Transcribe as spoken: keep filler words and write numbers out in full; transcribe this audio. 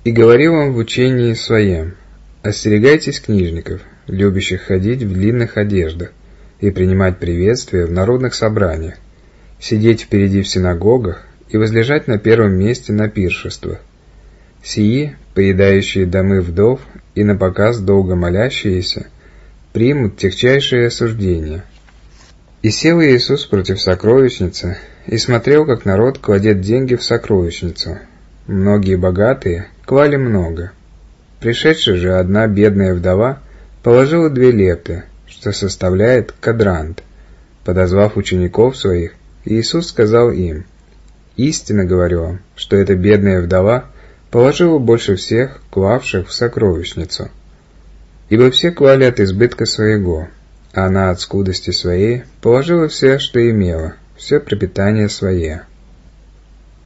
И говорил он в учении своем: остерегайтесь книжников, любящих ходить в длинных одеждах и принимать приветствия в народных собраниях, сидеть впереди в синагогах и возлежать на первом месте на пиршествах. Сии, поедающие домы вдов и напоказ долго молящиеся, примут тягчайшее осуждение. И сел Иисус против сокровищницы и смотрел, как народ кладет деньги в сокровищницу. Многие богатые клали много. Пришедшая же одна бедная вдова положила две лепты, что составляет кадрант. Подозвав учеников своих, Иисус сказал им: «Истинно говорю вам, что эта бедная вдова положила больше всех, клавших в сокровищницу. Ибо все клали от избытка своего, а она от скудости своей положила все, что имела, все пропитание свое».